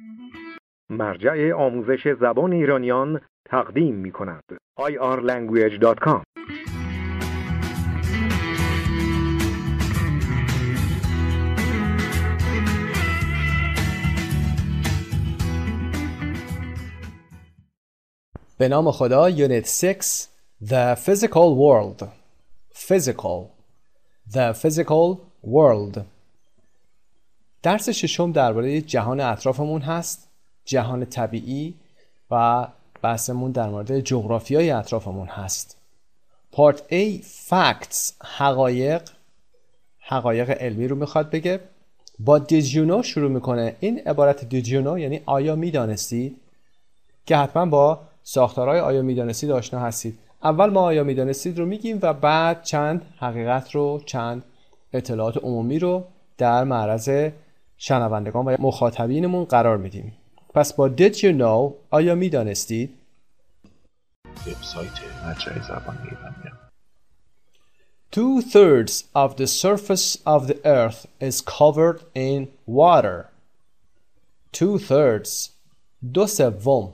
مرجع آموزش زبان ایرانیان تقدیم می‌کند. irlanguage.com. به نام خدا. Unit 6 The Physical World. Physical. The Physical World. درس ششم درباره جهان اطرافمون هست، جهان طبیعی، و بحثمون در مورد جغرافیای اطرافمون هست. Part A Facts. حقایق علمی رو میخواد بگه. با Did you know شروع میکنه. این عبارت Did you know یعنی آیا میدانستید، که حتما با ساختارهای آیا میدانستید آشنا هستید. اول ما آیا میدانستید رو میگیم و بعد چند حقیقت رو، چند اطلاعات عمومی رو در معرض شنوندگان و مخاطبینمون قرار میدیم. پس با Did you know آیا میدانستید؟ وبسایت مرجع زبان ایرانیان. 2/3 of the surface of the earth is covered in water. 2/3. 2/3.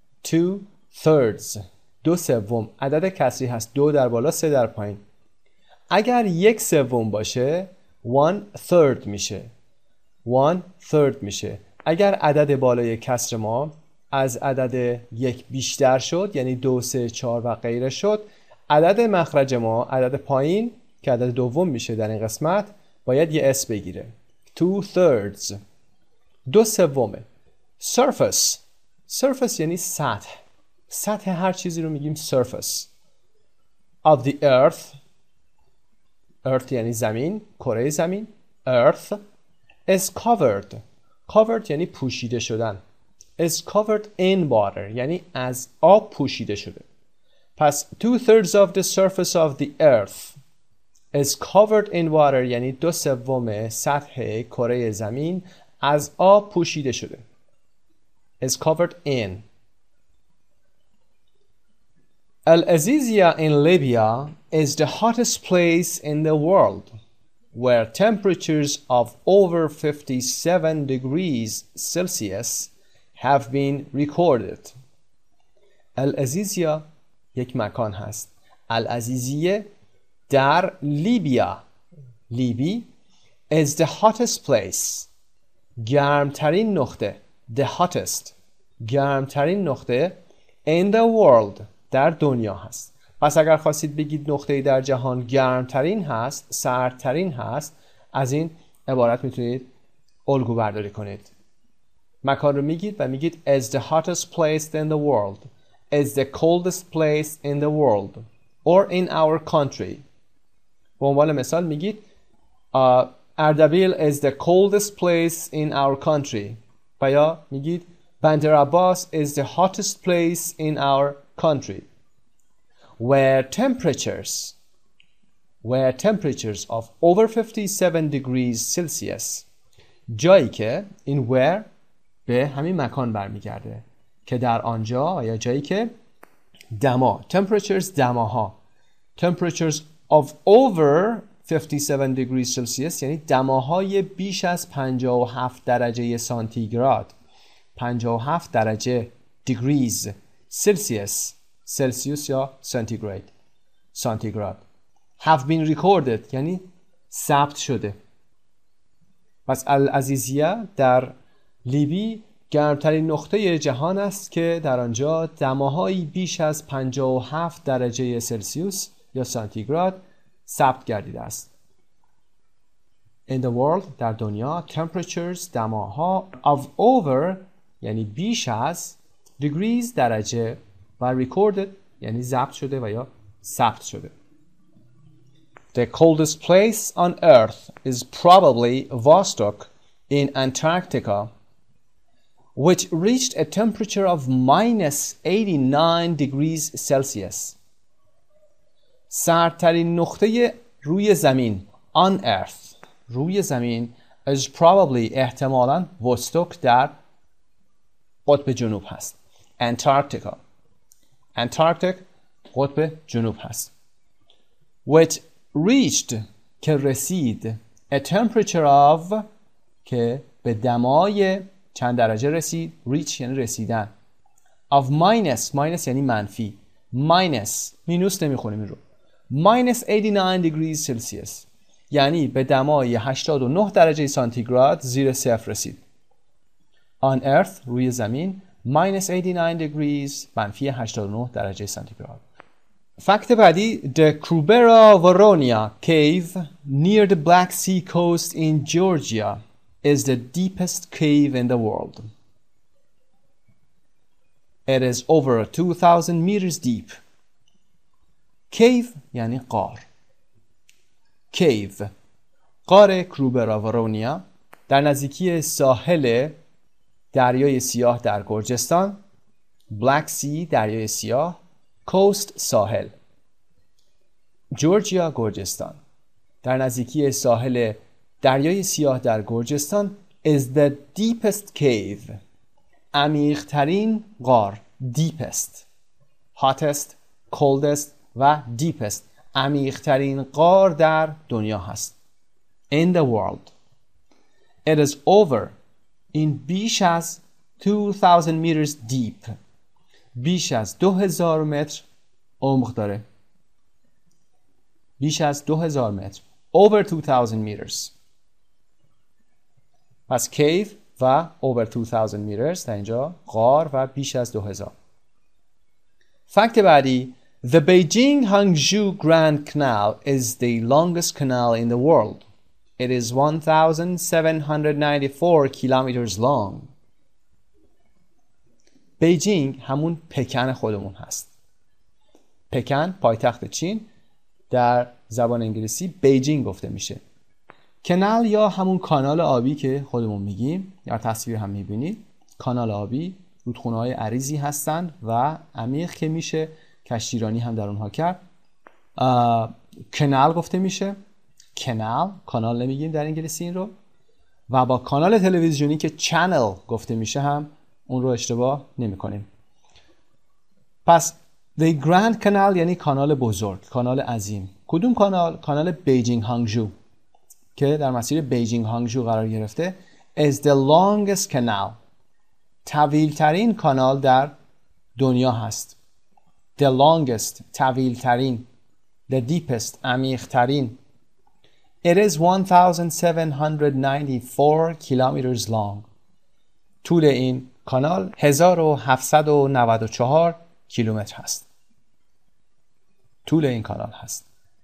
2/3. 2/3 عدد کسری هست. 2 در بالا، 3 در پایین. اگر 1/3 باشه 1/3 میشه. 1/3 میشه. اگر عدد بالای کسر ما از عدد 1 بیشتر شد، یعنی 2 3 4 و غیره شد، عدد مخرج ما، عدد پایین که عدد دوم میشه در این قسمت، باید یه اس بگیره. 2/3. 2/3. surface. surface یعنی سطح. سطح هر چیزی رو میگیم surface. of the earth. earth یعنی زمین، کره زمین. earth is covered. covered یعنی پوشیده شدن. is covered in water یعنی از آب پوشیده شده. پس 2/3 of the surface of the earth is covered in water یعنی 2/3 سطح کره زمین از آب پوشیده شده. is covered in. Al-Azizia in Libya is the hottest place in the world, where temperatures of over 57 degrees Celsius have been recorded. Al-Azizia یک مکان هست. Al-Azizia در لیبیا. لیبی is the hottest place. گرمترین نقطه. The hottest. گرمترین نقطه in the world. در دنیا هست. پس اگر خواستید بگید نقطه‌ای در جهان گرمترین هست، سردترین هست، از این عبارت میتونید الگو برداری کنید. مکان رو میگید و میگید is the hottest place in the world, is the coldest place in the world, or in our country. به عنوان مثال میگید اردبیل is the coldest place in our country. و یا میگید بندر عباس is the hottest place in our country. Where temperatures of over 57 degrees Celsius. جایی که این where به همین مکان برمیگرده که در آنجا، یا جایی که دما temperatures دماها temperatures of over 57 degrees Celsius یعنی دماهای بیش از 57 درجه سانتیگراد. 57 درجه degrees Celsius سلسیوس یا سانتیگراد have been recorded یعنی ثبت شده. پس العزیزیه در لیبی گرمترین نقطه جهان است که در آنجا دماهایی بیش از 57 درجه سلسیوس یا سانتیگراد ثبت گردیده است. In the world در دنیا temperatures دماها of over یعنی بیش از degrees درجه و recorded یعنی ضبط شده و یا ثبت شده. The coldest place on earth is probably Vostok in Antarctica, which reached a temperature of -89 degrees Celsius. سردترین نقطه روی زمین on earth روی زمین is probably احتمالاً وستوک در قطب جنوب هست. Antarctic قطب جنوب هست. Which reached که رسید a temperature of که به دمای چند درجه رسید؟ reach یعنی رسیدن. of minus یعنی منفی. مینوس نمیخونیم این رو. minus 89 degrees Celsius یعنی به دمای 89 درجه سانتیگراد زیر صفر رسید. on earth روی زمین minus 89 degrees منفی 89 درجه سانتیگراد. فکت بعدی The Krubera Voronia cave near the Black Sea coast in Georgia is the deepest cave in the world. It is over 2,000 meters deep. Cave یعنی غار. Cave غار کروبرا ورونیا در نزدیکی ساحل دریای سیاه در گرجستان. Black Sea دریای سیاه. Coast ساحل. جورجیا گرجستان در نزدیکی ساحل دریای سیاه در گرجستان is the deepest cave عمیق‌ترین غار. deepest hottest coldest و deepest عمیق‌ترین غار در دنیا هست. in the world. It is over این بیش از 2,000 meters deep بیش از 2000 متر عمق داره. بیش از 2000 متر. over 2000 meters. پس cave و over 2000 meters در اینجا غار و بیش از 2000. فکت بعدی The Beijing-Hangzhou Grand Canal is the longest canal in the world. It is 1,794 kilometers long. بیجینگ همون پکن خودمون هست. پکن پایتخت چین در زبان انگلیسی بیجینگ گفته میشه. کانال یا همون کانال آبی که خودمون میگیم یا تصویر هم میبینید، کانال آبی رودخونه‌های عریضی هستن و عمیق که میشه کشتیرانی هم در اونها کرد. کانال گفته میشه. کانال نمیگیم در انگلیسی این رو. و با کانال تلویزیونی که چنل گفته میشه هم اون رو اشتباه نمی کنیم. پس The Grand Canal یعنی کانال بزرگ، کانال عظیم. کدوم کانال؟ کانال بیجینگ هانگژو که در مسیر بیجینگ هانگژو قرار گرفته is the longest canal طویل ترین کانال در دنیا هست. The longest طویل ترین. The deepest عمیق ترین. It is 1,794 kilometers long. طول این کانال 1794 کیلومتر هست. طول این کانال هست.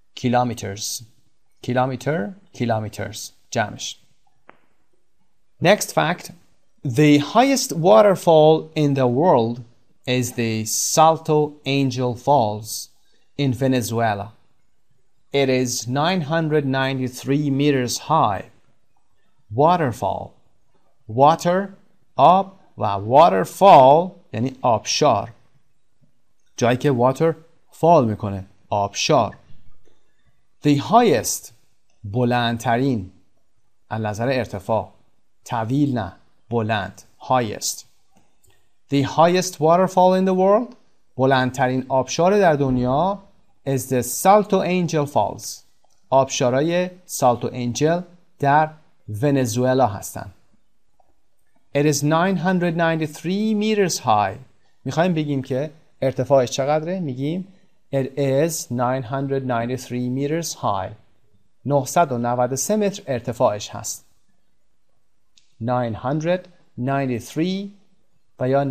kilometers جمعش. Next fact. The highest waterfall in the world is the Salto Angel Falls in Venezuela. It is 993 meters high. Waterfall. Water آب و waterfall یعنی آبشار. جایی که water fall میکنه. آبشار. The highest بلندترین از نظر ارتفاع. طویل نه. بلند. highest. The highest waterfall in the world بلندترین آبشار در دنیا is the Salto Angel Falls. آبشارای سالتو انجل در ونزوئلا هستند. It is 993 meters high. میخوایم بگیم که ارتفاعش چقدره؟ میگیم It is 993 meters high. 993 متر ارتفاعش هست. 993 و یا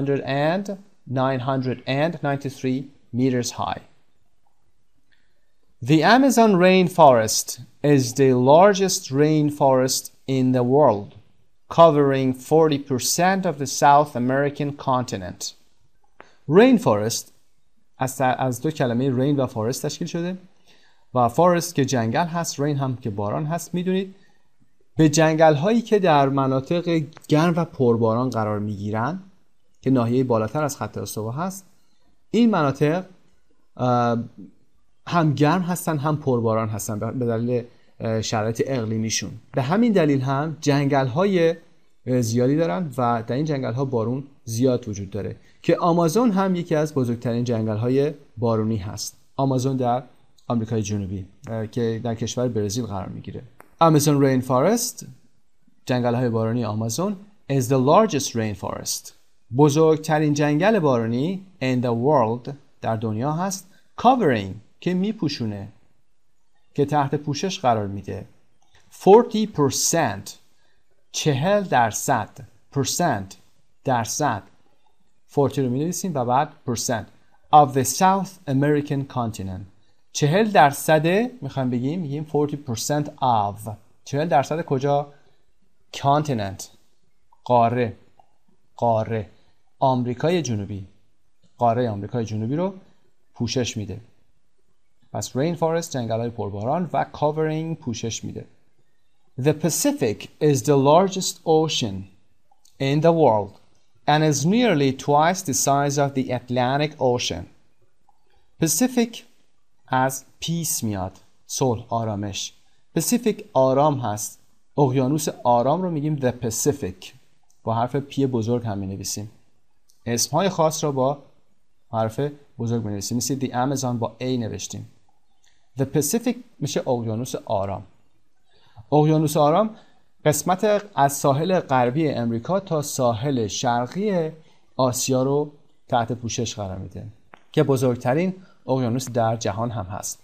993 meters high. The Amazon rainforest is the largest rainforest in the world, covering 40% of the South American continent. Rainforest از دو کلمه rain و forest تشکیل شده و forest که جنگل هست، rain هم که باران هست. میدونید به جنگل هایی که در مناطق گرم و پرباران قرار میگیرن که ناحیه بالاتر از خط استوا هست، این مناطق هم گرم هستن هم پرباران هستن به دلیل شرایط اقلیمیشون. به همین دلیل هم جنگل های زیادی دارن و در این جنگل ها بارون زیاد وجود داره که آمازون هم یکی از بزرگترین جنگل های بارونی هست. آمازون در آمریکای جنوبی که در کشور برزیل قرار میگیره. Amazon rainforest جنگل های بارانی آمازون is the largest rainforest. بزرگترین جنگل بارانی in the world در دنیا هست. Covering که میپوشونه، که تحت پوشش قرار میده. 40% 40% percent درصد 40 رو می‌نویسیم و بعد percent of the South American continent. 40% میخوایم بگیم 40% of 40% کجا؟ continent قاره آمریکای جنوبی، قاره آمریکای جنوبی رو پوشش میده. پس rainforest جنگل‌های پرباران و covering پوشش میده. The Pacific is the largest ocean in the world and is nearly twice the size of the Atlantic Ocean. Pacific از peace میاد، صلح، آرامش. Pacific آرام هست. اقیانوس آرام رو میگیم the Pacific. با حرف پی بزرگ هم می‌نویسیم. اسمهای خاص رو با حرف بزرگ می‌نویسیم. مثل the Amazon با A نوشتیم. The Pacific میشه اقیانوس آرام. اقیانوس آرام قسمت از ساحل غربی امریکا تا ساحل شرقی آسیا رو تحت پوشش قرار میده که بزرگترین اقیانوس در جهان هم هست.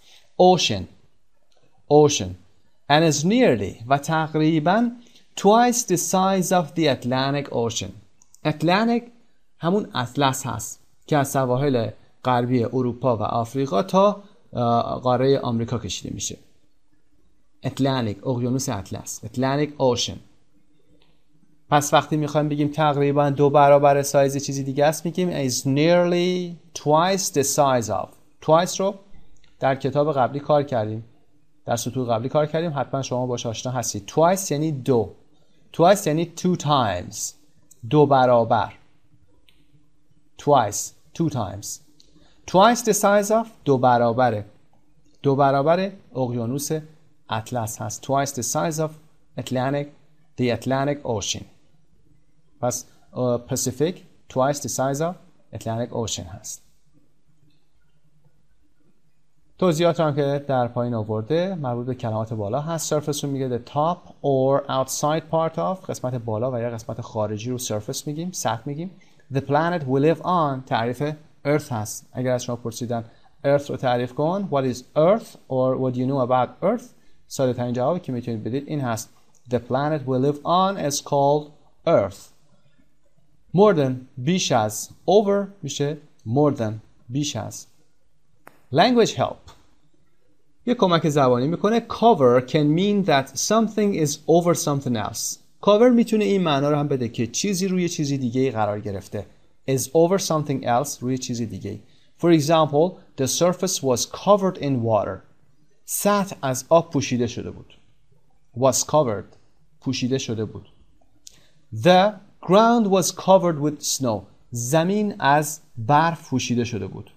Ocean and is nearly و تقریباً twice the size of the Atlantic Ocean. Atlantic همون اطلس هست که از سواحل غربی اروپا و آفریقا تا قاره آمریکا کشیده میشه. Atlantic اقیانوس اطلس، Atlantic Ocean. پس وقتی میخوایم بگیم تقریبا 2 برابر سایز چیزی دیگه است میگیم is nearly twice the size of. twice رو در کتاب قبلی کار کردیم، در سطور قبلی کار کردیم، حتما شما باش آشنا هستید. twice یعنی 2، twice یعنی 2 times، 2 برابر. two times twice the size of 2 برابره، 2 برابر اقیانوس اطلس هست. twice the size of the Atlantic Ocean. پس Pacific twice the size of Atlantic Ocean هست. توضیحات هم که در پایین آورده مربوط به کلمات بالا هست. surface رو میگه the top or outside part of، قسمت بالا و یا قسمت خارجی رو surface میگیم، سطح میگیم. the planet we live on تعریف earth هست. اگر از شما پرسیدن earth رو تعریف کن what is earth or what do you know about earth، ساده ترین جوابی که میتونید بدید این هست the planet we live on is called earth. more than بیش از over میشه more than بیش از. language help یه کمک زبانی میکنه. cover can mean that something is over something else. cover میتونه این معنا رو هم بده که چیزی روی چیزی دیگه قرار گرفته. is over something else روی چیزی دیگه. for example the surface was covered in water. سطح از آب پوشیده شده بود. was covered پوشیده شده بود. the ground was covered with snow. زمین از برف پوشیده شده بود.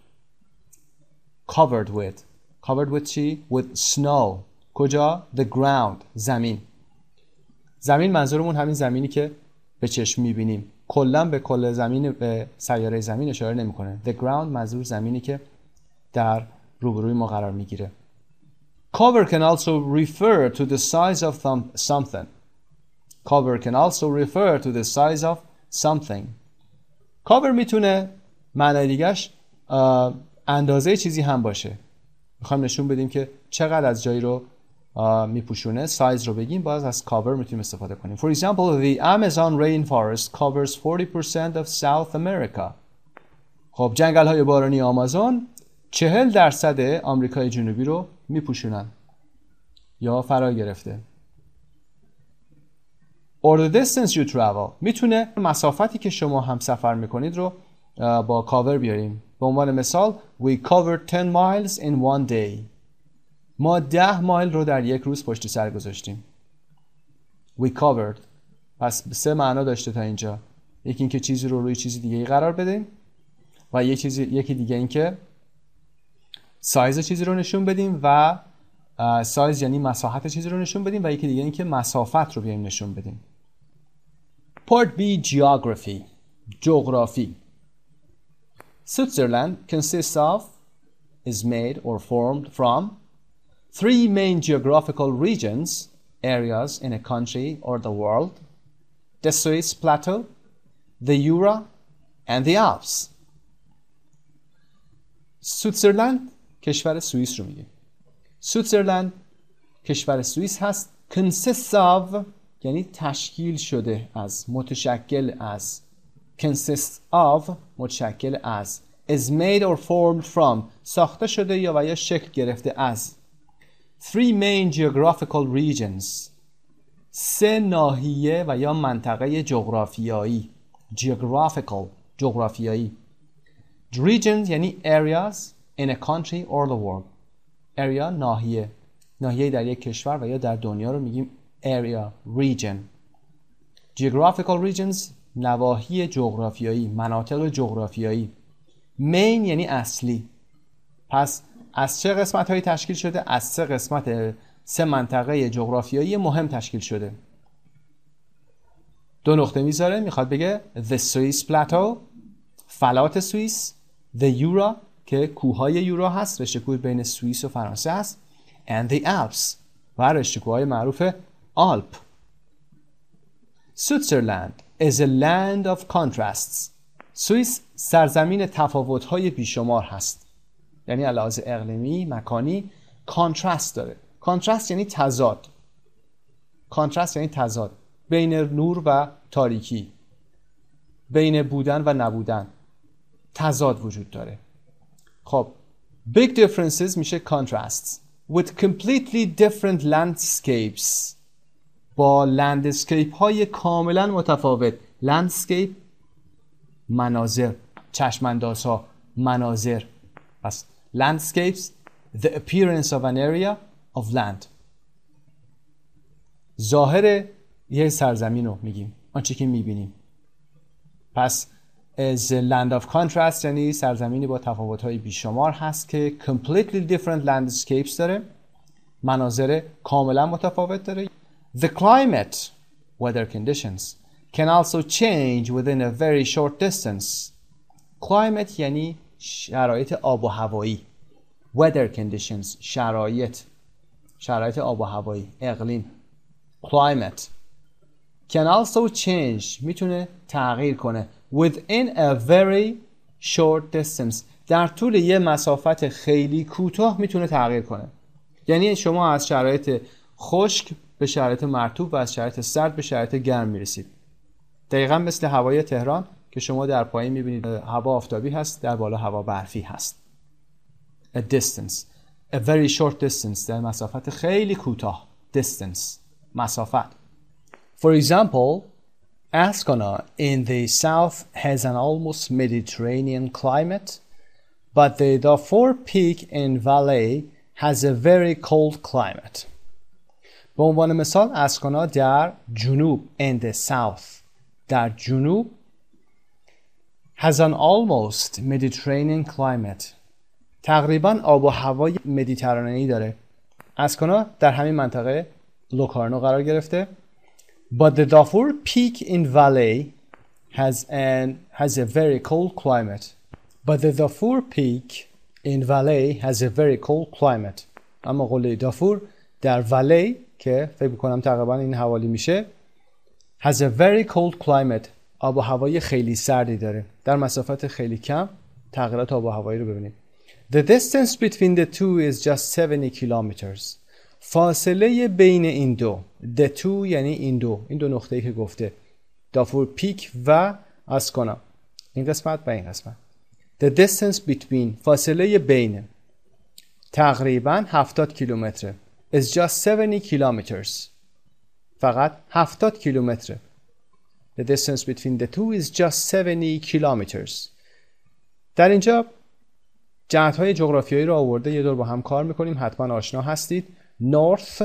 covered with چی؟ with snow. کجا؟ the ground زمین. زمین منظورمون همین زمینی که به چشم میبینیم. کلا به کل زمین، به سیاره زمین اشاره نمیکنه. the ground منظور زمینی که در روبروی ما قرار میگیره. cover can also refer to the size of something. cover can also refer to the size of something. cover میتونه معنی دیگه‌اش اندازه چیزی هم باشه. میخوایم نشون بدیم که چقدر از جایی رو میپوشونه، سایز رو بگیم، باز از cover میتونیم استفاده کنیم. For example, the Amazon rainforest covers 40% of South America. خب جنگل های بارانی آمازون 40% آمریکای جنوبی رو میپوشونن یا فرا گرفته. Or the distance you travel میتونه مسافتی که شما هم سفر میکنید رو با cover بیاریم. به عنوان مثال we covered 10 miles in one day. ما 10 مایل رو در یک روز پشت سر گذاشتیم. we covered پس 3 معنا داشته تا اینجا. یکی این که چیزی رو روی چیزی دیگه قرار بدیم و یکی دیگه این که سایز چیزی رو نشون بدیم و سایز یعنی مساحت چیزی رو نشون بدیم و یکی دیگه این که مسافت رو بیایم نشون بدیم. Part B Geography جغرافی. Switzerland consists of is made or formed from 3 main geographical regions, areas in a country or the world. the Swiss plateau, the Jura and the Alps. سویتزرلند کشور سوئیس رو میگه. سویتزرلند کشور سوئیس هست. consists of یعنی تشکیل شده از، متشکل از. consists of متشکل از. is made or formed from ساخته شده یا شکل گرفته از. three main geographical regions سه ناحیه و یا منطقه جغرافیایی. geographical جغرافیایی. regions یعنی areas in a country or the world. area ناحیه، ناحیه در یک کشور و یا در دنیا رو میگیم area region. geographical regions نواحی جغرافیایی، مناطق جغرافیایی. main یعنی اصلی. پس از چه قسمت هایی تشکیل شده؟ از سه قسمت، سه منطقه جغرافیایی مهم تشکیل شده. دو نقطه میذاره، میخواد بگه the Swiss plateau فلات سوئیس، the Jura که کوههای یورا هست، رشته کوه بین سوئیس و فرانسه هست، and the Alps و رشته کوههای معروف آلپ. Switzerland is a land of contrasts. سوئیس سرزمین تفاوت‌های بیشمار هست. یعنی علاوه اقلیمی، مکانی، کانترست داره. کانترست یعنی تضاد. کانترست یعنی تضاد بین نور و تاریکی، بین بودن و نبودن، تضاد وجود داره. خب big differences میشه contrasts with completely different landscapes با لندسکیپ های کاملا متفاوت. لندسکیپ مناظر، چشمانداز ها، مناظر. پس landscapes the appearance of an area of land. ظاهر یه سرزمین رو میگیم، آنچه که میبینیم. پس as a land of contrast یعنی سرزمینی با تفاوت‌های بیشمار هست که completely different landscapes داره، مناظر کاملا متفاوت داره. The climate, weather conditions, can also change within a very short distance. Climate یعنی شرایط آب و هوایی. Weather conditions شرایط آب و هوایی، اقلیم. Climate can also change میتونه تغییر کنه within a very short distance در طول یه مسافت خیلی کوتاه میتونه تغییر کنه. یعنی شما از شرایط خشک به شرایط مرطوب و از شرایط سرد به شرایط گرم میرسید. دقیقا مثل هوای تهران که شما در پایین میبینید هوا آفتابی هست، در بالا هوا برفی هست. A distance, a very short distance در مسافت خیلی کوتاه. Distance مسافت. For example, Ascona in the south has an almost Mediterranean climate, but the Darfur Peak in Valais has a very cold climate. به عنوان مثال اسکونا در جنوب in the south در جنوب has an almost Mediterranean climate تقریبا آب و هوای مدیترانه‌ای داره. اسکونا در همین منطقه لوکارنو قرار گرفته. But the Darfur Peak in Valais has a very cold climate. But the Darfur Peak in Valais has a very cold climate. اما قله دافور در ولی که فکر می‌کنم تقریبا این حوالی میشه has a very cold climate. آب و هوای خیلی سردی داره. در مسافت خیلی کم تغییرات آب و هوایی رو ببینید. The distance between the two is just 70 kilometers. فاصله بین این دو. The two یعنی این دو نقطه‌ای که گفته. دافور پیک و اسکونا. این قسمت و این قسمت. The distance between فاصله بین تقریبا 70 کیلومتر is just 70 kilometers. فقط 70 کیلومتر. The distance between the two is just 70 kilometers. در اینجا جهت‌های جغرافیایی رو آورده، یه دور با هم کار می‌کنیم، حتما آشنا هستید. North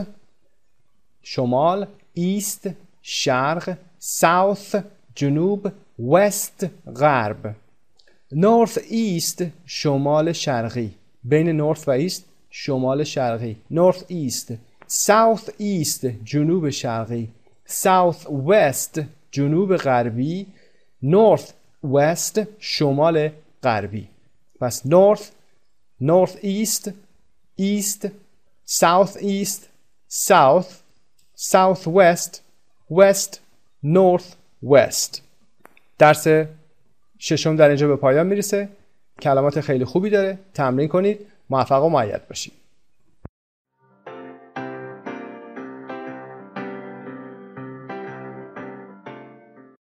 شمال، East شرق، South جنوب، West غرب. North East شمال شرقی، بین North و East شمال شرقی. North East. South East جنوب شرقی. South West جنوب غربی. North West شمال غربی. پس North East East South East South South West West North west. درس ششم در اینجا به پایان میرسه. کلمات خیلی خوبی داره. تمرین کنید. موفق و مؤید باشید.